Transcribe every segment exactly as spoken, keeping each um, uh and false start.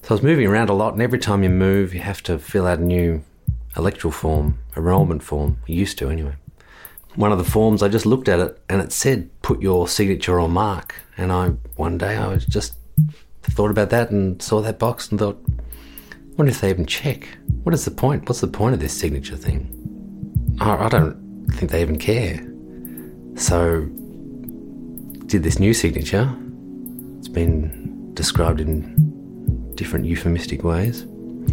So I was moving around a lot, and every time you move, you have to fill out a new electoral form, enrolment form. You used to, anyway. One of the forms, I just looked at it, and it said, put your signature or mark. And I, one day, I was just thought about that and saw that box and thought, I wonder if they even check. What is the point? What's the point of this signature thing? I, I don't think they even care. So, did this new signature. It's been described in different euphemistic ways.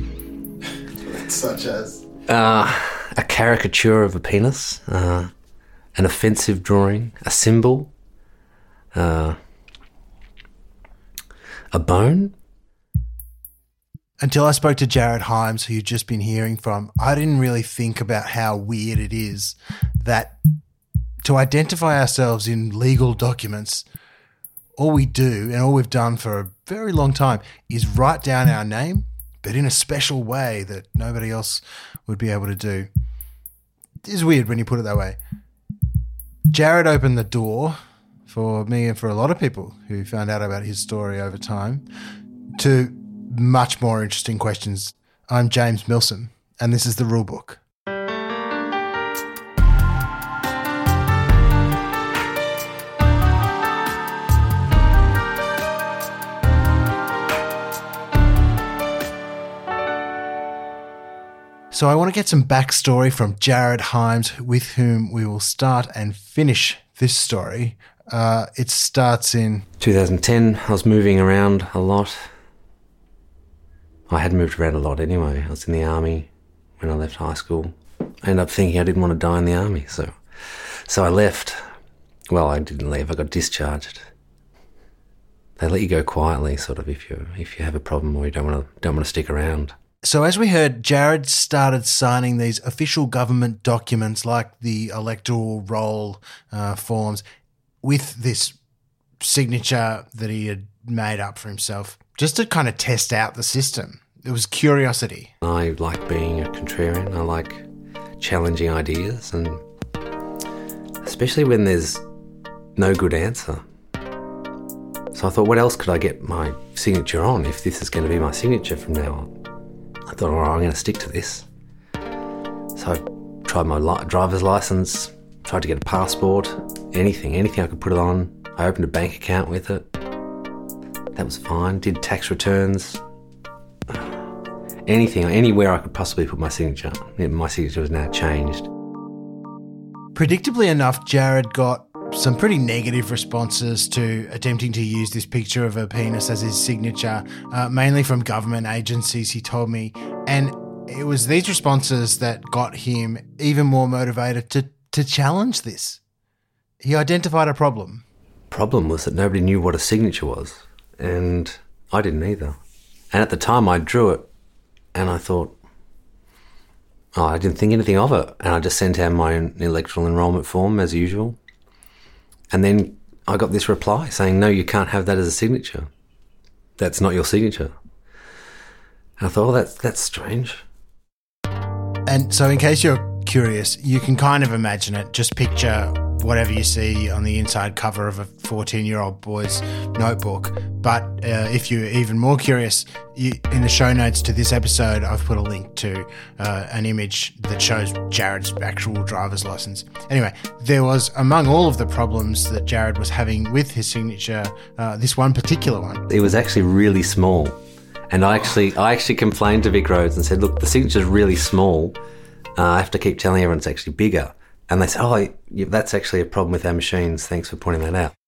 Such as? Uh, a caricature of a penis, uh, an offensive drawing, a symbol, uh, a bone. Until I spoke to Jared Himes, who you've just been hearing from, I didn't really think about how weird it is that to identify ourselves in legal documents, all we do and all we've done for a very long time is write down our name, but in a special way that nobody else would be able to do. It is weird when you put it that way. Jared opened the door for me and for a lot of people who found out about his story over time to much more interesting questions. I'm James Milsom, and this is The Rule Book. So I want to get some backstory from Jared Himes, with whom we will start and finish this story. Uh, it starts in... two thousand ten, I was moving around a lot. I had moved around a lot anyway. I was in the army when I left high school. I ended up thinking I didn't want to die in the army, so so I left. Well, I didn't leave, I got discharged. They let you go quietly, sort of, if you if you have a problem or you don't want to don't want to stick around. So as we heard, Jared started signing these official government documents like the electoral roll uh, forms with this signature that he had made up for himself just to kind of test out the system. It was curiosity. I like being a contrarian. I like challenging ideas, and especially when there's no good answer. So I thought, what else could I get my signature on if this is going to be my signature from now on? I thought, all right, I'm going to stick to this. So I tried my li- driver's license, tried to get a passport, anything, anything I could put it on. I opened a bank account with it. That was fine. Did tax returns. Anything, anywhere I could possibly put my signature. My signature was now changed. Predictably enough, Jared got some pretty negative responses to attempting to use this picture of a penis as his signature, uh, mainly from government agencies, he told me. And it was these responses that got him even more motivated to, to challenge this. He identified a problem. Problem was that nobody knew what a signature was, and I didn't either. And at the time I drew it, and I thought, oh, I didn't think anything of it. And I just sent out my electoral enrolment form as usual. And then I got this reply saying, no, you can't have that as a signature. That's not your signature. And I thought, oh, that's, that's strange. And so in case you're curious, you can kind of imagine it. Just picture whatever you see on the inside cover of a fourteen-year-old boy's notebook. But uh, if you're even more curious, you, in the show notes to this episode, I've put a link to uh, an image that shows Jared's actual driver's license. Anyway, there was, among all of the problems that Jared was having with his signature, uh, this one particular one. It was actually really small. And I actually I actually complained to Vic Roads and said, look, the signature's really small. Uh, I have to keep telling everyone it's actually bigger. And they said, oh, that's actually a problem with our machines. Thanks for pointing that out.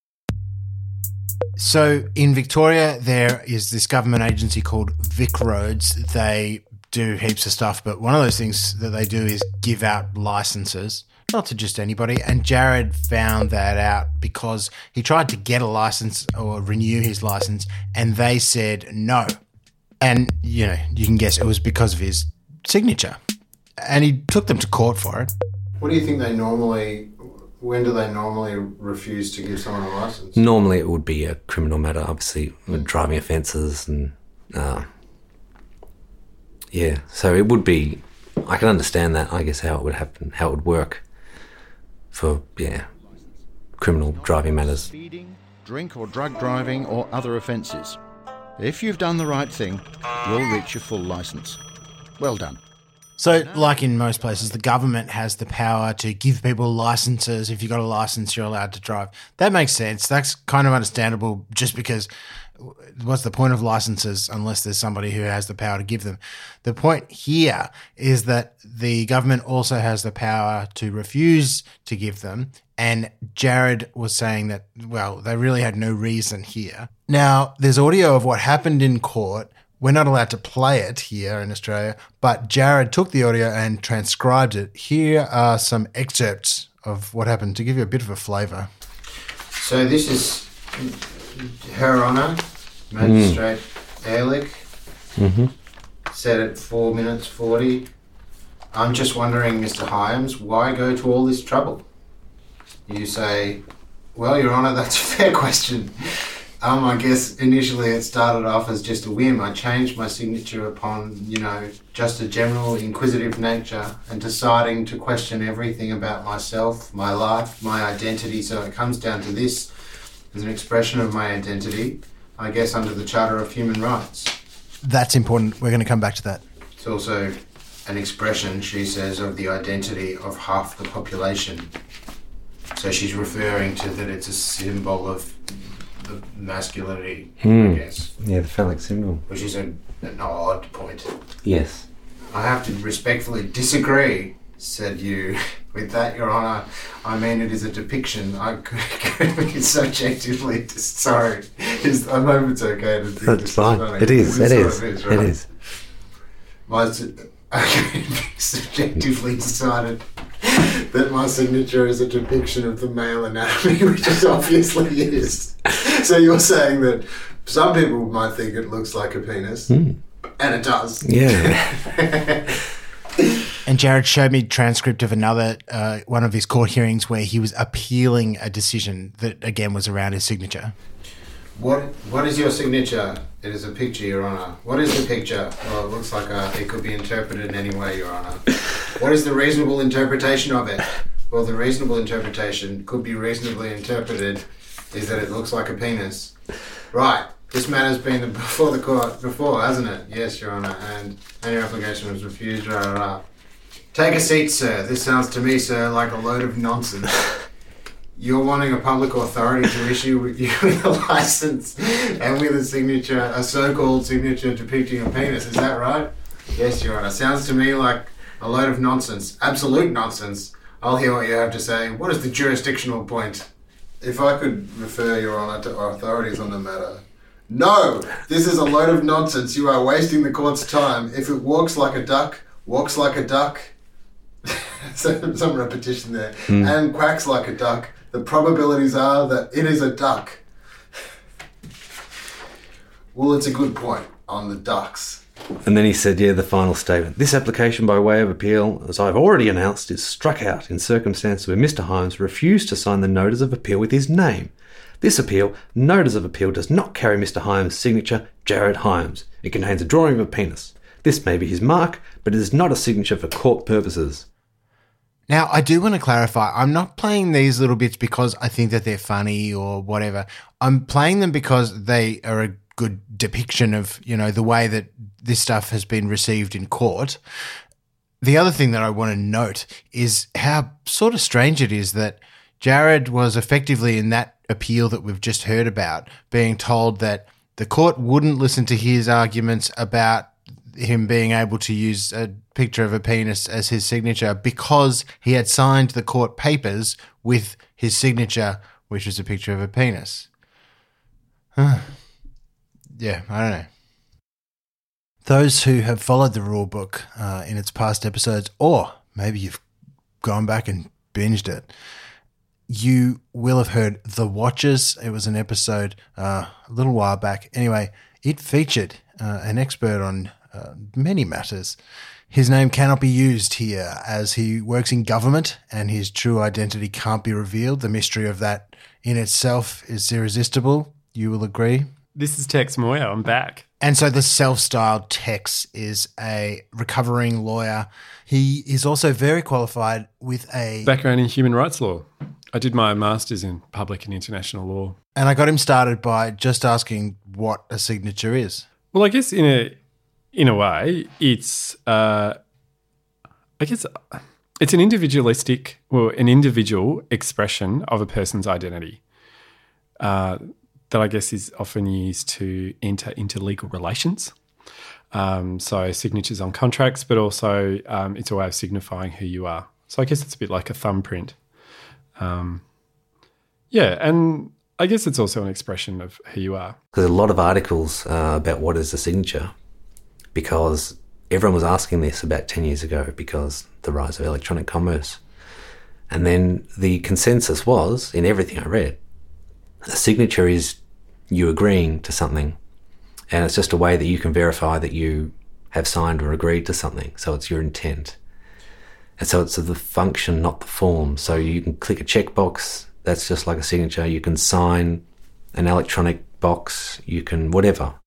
So in Victoria, there is this government agency called Vic Roads. They do heaps of stuff, but one of those things that they do is give out licenses, not to just anybody. And Jared found that out because he tried to get a license or renew his license, and they said no. And, you know, you can guess it was because of his signature. And he took them to court for it. What do you think they normally, when do they normally refuse to give someone a licence? Normally it would be a criminal matter, obviously, with driving offences and, uh, yeah. So it would be, I can understand that, I guess, how it would happen, how it would work for, yeah, criminal driving matters. Speeding, drink or drug driving or other offences. If you've done the right thing, you'll reach your full licence. Well done. So, like in most places, the government has the power to give people licenses. If you've got a license, you're allowed to drive. That makes sense. That's kind of understandable just because what's the point of licenses unless there's somebody who has the power to give them? The point here is that the government also has the power to refuse to give them. And Jared was saying that, well, they really had no reason here. Now, there's audio of what happened in court. We're not allowed to play it here in Australia, but Jared took the audio and transcribed it. Here are some excerpts of what happened to give you a bit of a flavour. So this is Her Honour, Magistrate mm. Ehrlich, mm-hmm. said at four minutes forty. I'm just wondering, Mister Hyams, why go to all this trouble? You say, well, Your Honour, that's a fair question. Um, I guess initially it started off as just a whim. I changed my signature upon, you know, just a general inquisitive nature and deciding to question everything about myself, my life, my identity. So it comes down to this as an expression of my identity, I guess under the Charter of Human Rights. That's important. We're going to come back to that. It's also an expression, she says, of the identity of half the population. So she's referring to that it's a symbol of the masculinity, mm. I guess. Yeah, the phallic symbol. Which is a, an odd point. Yes. I have to respectfully disagree, said you. With that, Your Honour, I mean it is a depiction. I could, could be subjectively... Dis- sorry. It's, I hope it's okay to think That's this fine. Is funny. It is, it is. It is, right? It is. My, I could be subjectively decided that my signature is a depiction of the male anatomy, which it obviously is. So you're saying that some people might think it looks like a penis, mm. and it does. Yeah. And Jared showed me a transcript of another uh, one of his court hearings where he was appealing a decision that, again, was around his signature. What What is your signature? It is a picture, Your Honour. What is the picture? Well, it looks like a, it could be interpreted in any way, Your Honour. What is the reasonable interpretation of it? Well, the reasonable interpretation could be reasonably interpreted is that it looks like a penis. Right. This matter's been before the court before, hasn't it? Yes, Your Honour. And, and your application was refused. Rah, rah, rah. Take a seat, sir. This sounds to me, sir, like a load of nonsense. You're wanting a public authority to issue with you with a license and with a signature, a so-called signature depicting a penis. Is that right? Yes, Your Honour. Sounds to me like a load of nonsense. Absolute nonsense. I'll hear what you have to say. What is the jurisdictional point? If I could refer, Your Honour, to authorities on the matter. No! This is a load of nonsense. You are wasting the court's time. If it walks like a duck, walks like a duck... some, some repetition there. Mm. And quacks like a duck, the probabilities are that it is a duck. Well, it's a good point on the ducks. And then he said, yeah, the final statement. This application by way of appeal, as I've already announced, is struck out in circumstances where Mister Hyams refused to sign the notice of appeal with his name. This appeal, notice of appeal, does not carry Mister Hyams' signature, Jared Hyams. It contains a drawing of a penis. This may be his mark, but it is not a signature for court purposes. Now, I do want to clarify, I'm not playing these little bits because I think that they're funny or whatever. I'm playing them because they are a good depiction of, you know, the way that this stuff has been received in court. The other thing that I want to note is how sort of strange it is that Jared was effectively in that appeal that we've just heard about, being told that the court wouldn't listen to his arguments about him being able to use a picture of a penis as his signature because he had signed the court papers with his signature, which was a picture of a penis. Huh. Yeah, I don't know. Those who have followed the rule book uh, in its past episodes, or maybe you've gone back and binged it, you will have heard The Watchers. It was an episode uh, a little while back. Anyway, it featured uh, an expert on uh, many matters. His name cannot be used here as he works in government and his true identity can't be revealed. The mystery of that in itself is irresistible. You will agree? This is Tex Moyer. I'm back. And so the self-styled Tex is a recovering lawyer. He is also very qualified with a background in human rights law. I did my master's in public and international law. And I got him started by just asking what a signature is? Well, I guess in a in a way, it's uh, I guess it's an individualistic, well, an individual expression of a person's identity uh, that I guess is often used to enter into legal relations. Um, so signatures on contracts, but also um, it's a way of signifying who you are. So I guess it's a bit like a thumbprint. Um, yeah, and I guess it's also an expression of who you are. There's a lot of articles uh, about what is a signature, because everyone was asking this about ten years ago because the rise of electronic commerce. And then the consensus was, in everything I read, a signature is you agreeing to something, and it's just a way that you can verify that you have signed or agreed to something. So it's your intent. And so it's the function, not the form. So you can click a checkbox, that's just like a signature. You can sign an electronic box, you can whatever.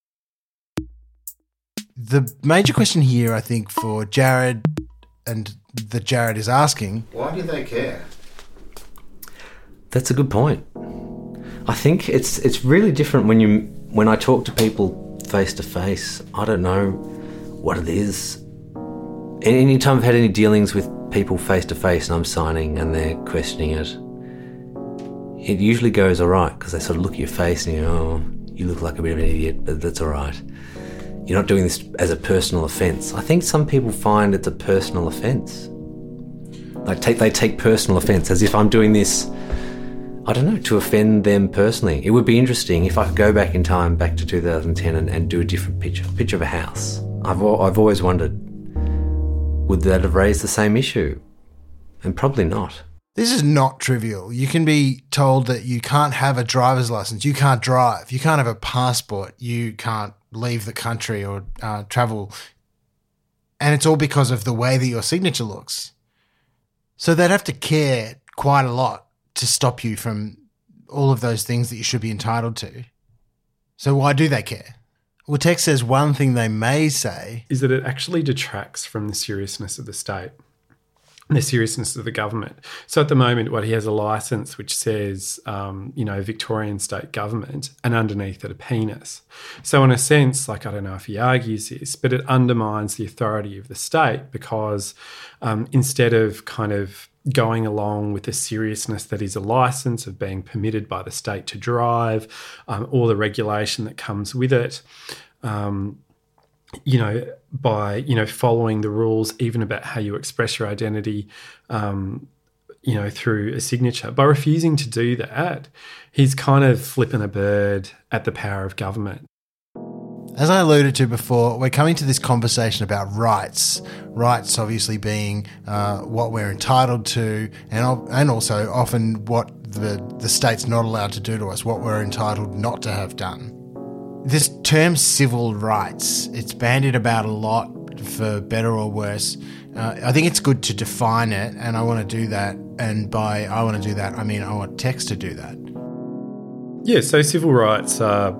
The major question here, I think, for Jared, and that Jared is asking... Why do they care? That's a good point. I think it's it's really different when you when I talk to people face to face. I don't know what it is. Any time I've had any dealings with people face to face and I'm signing and they're questioning it, it usually goes all right because they sort of look at your face and you go, oh, you look like a bit of an idiot, but that's all right. You're not doing this as a personal offence. I think some people find it's a personal offence. Like take they take personal offence as if I'm doing this, I don't know, to offend them personally. It would be interesting if I could go back in time, back to two thousand ten, and, and do a different picture, a picture of a house. I've I've always wondered, would that have raised the same issue? And probably not. This is not trivial. You can be told that you can't have a driver's license, you can't drive, you can't have a passport, you can't leave the country or uh, travel, and it's all because of the way that your signature looks. So they'd have to care quite a lot to stop you from all of those things that you should be entitled to. So why do they care? Well, Tex says one thing they may say is that it actually detracts from the seriousness of the state, the seriousness of the government. So at the moment, what he has a licence which says, um, you know, Victorian state government, and underneath it a penis. So in a sense, like, I don't know if he argues this, but it undermines the authority of the state because um, instead of kind of going along with the seriousness that is a licence of being permitted by the state to drive, um, all the regulation that comes with it, um, you know, by, you know, following the rules even about how you express your identity, um, you know, through a signature. By refusing to do that, he's kind of flipping a bird at the power of government. As I alluded to before, we're coming to this conversation about rights. Rights obviously being uh, what we're entitled to, and and also often what the, the state's not allowed to do to us, what we're entitled not to have done. This term civil rights, it's bandied about a lot for better or worse. Uh, I think it's good to define it, and I want to do that. And by I want to do that, I mean I want Tex to do that. Yeah, so civil rights are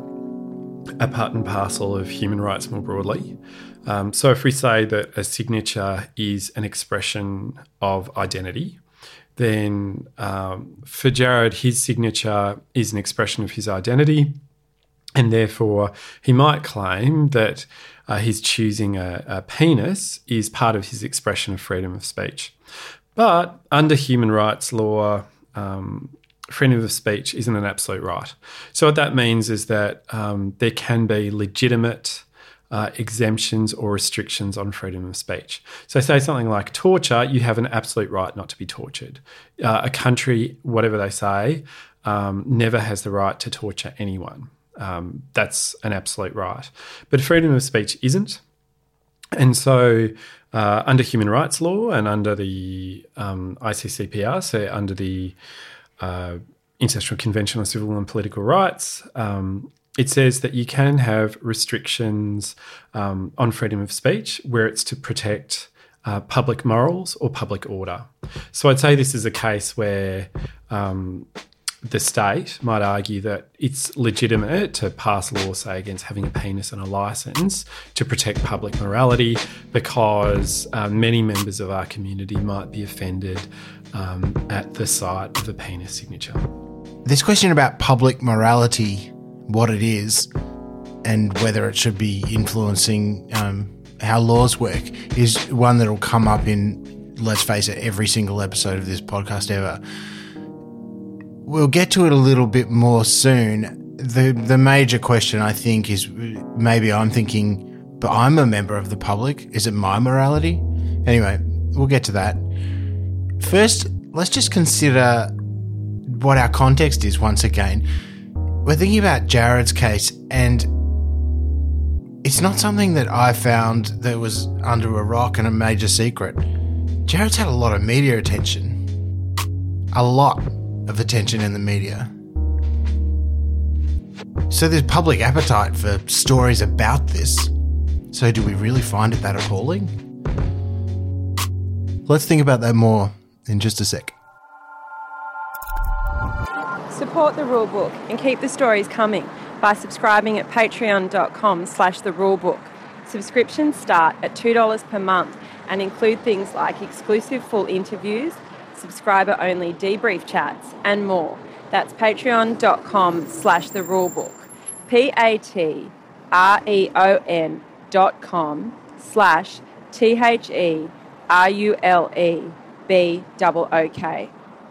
a part and parcel of human rights more broadly. Um, so if we say that a signature is an expression of identity, then um, for Jared, his signature is an expression of his identity, and therefore he might claim that uh, his choosing a, a penis is part of his expression of freedom of speech. But under human rights law, um, freedom of speech isn't an absolute right. So what that means is that um, there can be legitimate uh, exemptions or restrictions on freedom of speech. So say something like torture, you have an absolute right not to be tortured. Uh, a country, whatever they say, um, never has the right to torture anyone. Um, that's an absolute right. But freedom of speech isn't. And so uh, under human rights law and under the um, I C C P R, so under the Uh, International Convention on Civil and Political Rights, um, it says that you can have restrictions um, on freedom of speech where it's to protect uh, public morals or public order. So I'd say this is a case where um, the state might argue that it's legitimate to pass a law, say, against having a penis and a licence to protect public morality because uh, many members of our community might be offended um, at the sight of a penis signature. This question about public morality, what it is, and whether it should be influencing um, how laws work is one that will come up in, let's face it, every single episode of this podcast ever. We'll get to it a little bit more soon. The the major question, I think, is maybe I'm thinking, but I'm a member of the public. Is it my morality? Anyway, we'll get to that. First, let's just consider what our context is once again. We're thinking about Jared's case, and it's not something that I found that was under a rock and a major secret. Jared's had a lot of media attention. A lot of attention in the media. So there's public appetite for stories about this. So do we really find it that appalling? Let's think about that more in just a sec. Support the Rulebook and keep the stories coming by subscribing at patreon.com slash the rulebook. Subscriptions start at two dollars per month and include things like exclusive full interviews, subscriber-only debrief chats, and more. That's patreon.com slash the rulebook. P-A-T-R-E-O-N dot com slash T-H-E-R-U-L-E-B-O-O-K.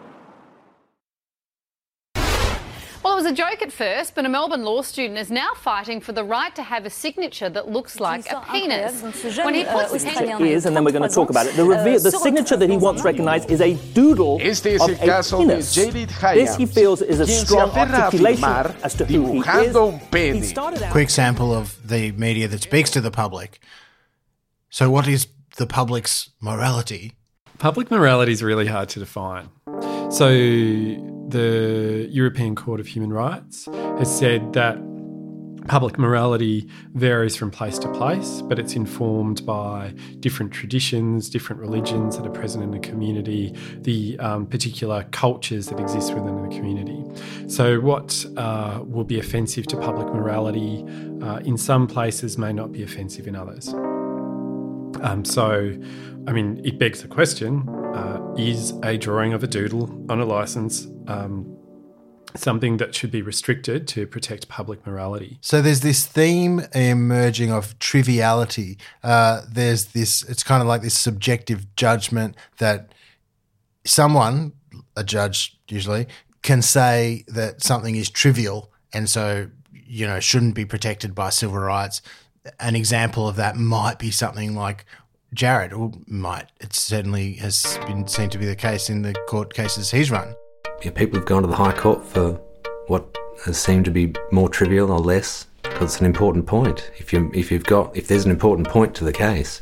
Well, it was a joke at first, but a Melbourne law student is now fighting for the right to have a signature that looks like a penis. When he puts his hand is, and then we're going to talk about it, the, reveal, the signature that he wants recognised is a doodle este es of el a caso penis. de David Hyams, This, he feels, is a quien strong se aferra a articulation afirmar as to who he dibujando un is. pene. He started out- Quick sample of the media that speaks to the public. So what is the public's morality? Public morality is really hard to define. So the European Court of Human Rights has said that public morality varies from place to place, but it's informed by different traditions, different religions that are present in the community, the um, particular cultures that exist within the community. So what uh, will be offensive to public morality uh, in some places may not be offensive in others. Um, so, I mean, it begs the question, uh, is a drawing of a doodle on a licence um, something that should be restricted to protect public morality? So there's this theme emerging of triviality. Uh, there's this, it's kind of like this subjective judgment that someone, a judge usually, can say that something is trivial and so, you know, shouldn't be protected by civil rights. An example of that might be something like Jared, or might. It certainly has been seen to be the case in the court cases he's run. Yeah, people have gone to the High Court for what has seemed to be more trivial or less, because it's an important point. If you if you've got if there's an important point to the case,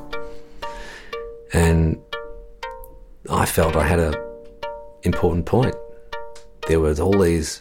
and I felt I had a important point. There was all these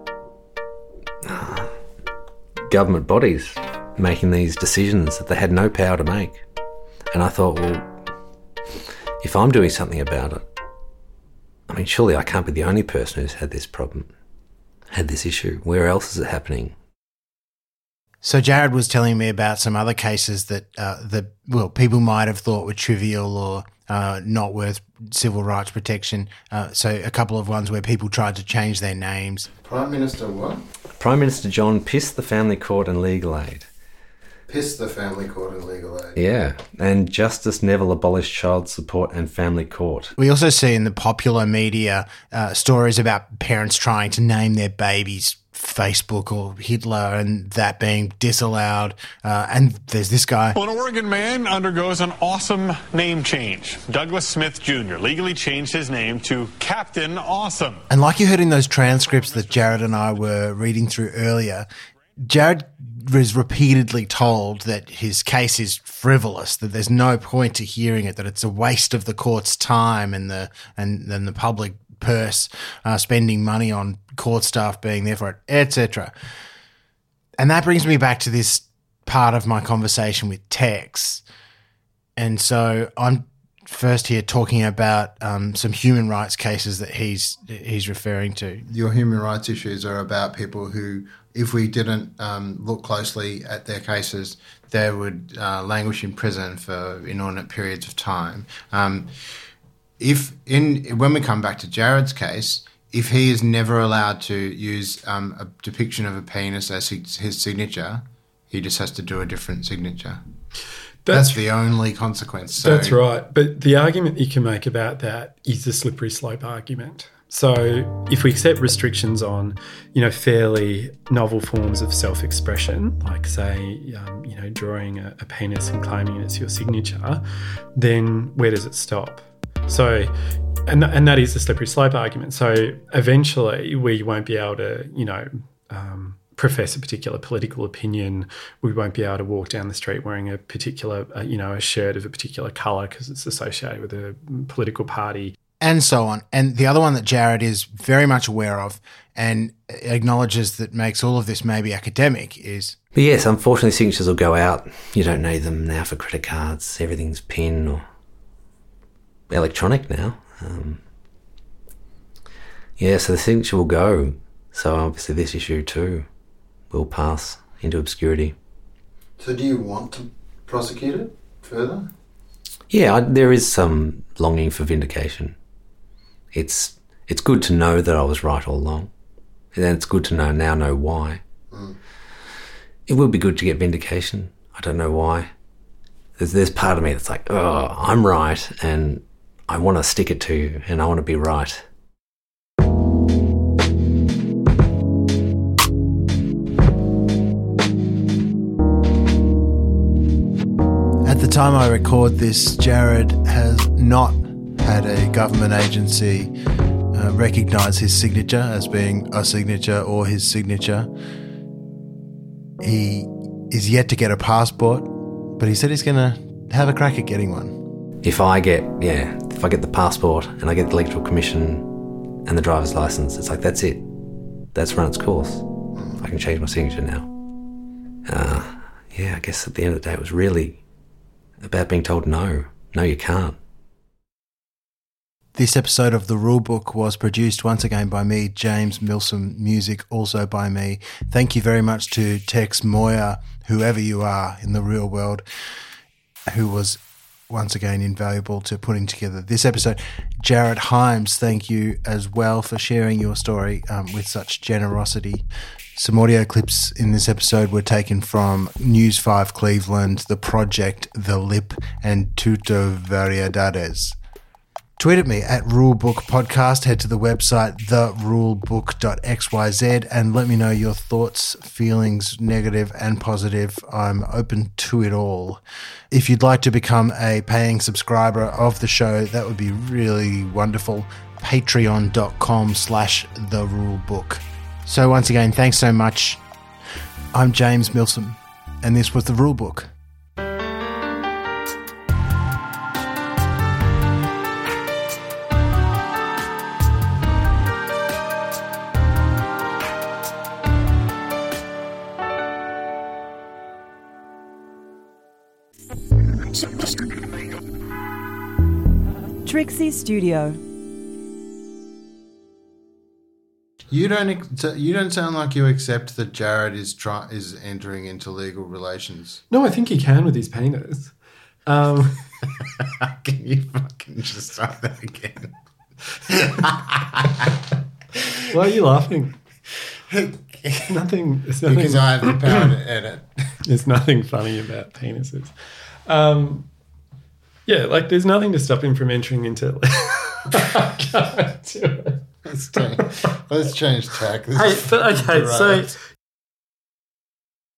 uh, government bodies making these decisions that they had no power to make. And I thought, well, if I'm doing something about it, I mean, surely I can't be the only person who's had this problem, had this issue. Where else is it happening? So Jared was telling me about some other cases that, uh, that well, people might have thought were trivial or uh, not worth civil rights protection. Uh, so a couple of ones where people tried to change their names. Prime Minister what? Prime Minister John pissed the Family Court and Legal Aid. Pissed the Family Court and Legal Aid. Yeah, and Justice Neville abolished child support and family court. We also see in the popular media uh, stories about parents trying to name their babies Facebook or Hitler and that being disallowed. Uh, and there's this guy. Well, an Oregon man undergoes an awesome name change. Douglas Smith Junior legally changed his name to Captain Awesome. And like you heard in those transcripts that Jared and I were reading through earlier, Jared was repeatedly told that his case is frivolous, that there's no point to hearing it, that it's a waste of the court's time and the and then the public purse, uh, spending money on court staff being there for it, et cetera. And that brings me back to this part of my conversation with Tex. And so I'm first here talking about um, some human rights cases that he's he's referring to. Your human rights issues are about people who, if we didn't um, look closely at their cases, they would uh, languish in prison for inordinate periods of time. Um, if in when we come back to Jared's case, if he is never allowed to use um, a depiction of a penis as his, his signature, he just has to do a different signature. That's, That's the only consequence. So. That's right. But the argument you can make about that is the slippery slope argument. So if we accept restrictions on, you know, fairly novel forms of self-expression, like say, um, you know, drawing a, a penis and claiming it's your signature, then where does it stop? So, and and that is the slippery slope argument. So eventually we won't be able to, you know, um, profess a particular political opinion. We won't be able to walk down the street wearing a particular, uh, you know, a shirt of a particular colour because it's associated with a political party. And so on. And the other one that Jared is very much aware of and acknowledges that makes all of this maybe academic is... But yes, unfortunately signatures will go out. You don't need them now for credit cards. Everything's PIN or electronic now. Um, yeah, so the signature will go. So obviously this issue too will pass into obscurity. So do you want to prosecute it further? Yeah, I, there is some longing for vindication. It's it's good to know that I was right all along. And it's good to know now know why. Mm. It would be good to get vindication. I don't know why. There's, there's part of me that's like, oh, I'm right and I want to stick it to you and I want to be right. At the time I record this, Jared has not had a government agency uh, recognise his signature as being a signature or his signature. He is yet to get a passport, but he said he's going to have a crack at getting one. If I get, yeah, if I get the passport and I get the Electoral Commission and the driver's licence, it's like, that's it. That's run its course. I can change my signature now. Uh, yeah, I guess at the end of the day it was really about being told no. No, you can't. This episode of The Rulebook was produced once again by me, James Milsom, music also by me. Thank you very much to Tex Moyer, whoever you are in the real world, who was once again invaluable to putting together this episode. Jared Himes, thank you as well for sharing your story um, with such generosity. Some audio clips in this episode were taken from News five Cleveland, The Project, The Lip, and Tuto Variedades. Tweet at me at Rulebook Podcast. Head to the website the rulebook dot x y z and let me know your thoughts, feelings, negative and positive. I'm open to it all. If you'd like to become a paying subscriber of the show, that would be really wonderful. Patreon.com slash the rulebook. So once again, thanks so much. I'm James Milsom, and this was The Rulebook. Trixie Studio. You don't. You don't sound like you accept that Jared is try, is entering into legal relations. No, I think he can with his penis. Um, can you fucking just start that again? Why are you laughing? nothing, nothing. Because I have the power to edit. There's nothing funny about penises. Um, yeah, like there's nothing to stop him from entering into. I can't do it. Let's change, let's change tack. This hey, but okay, so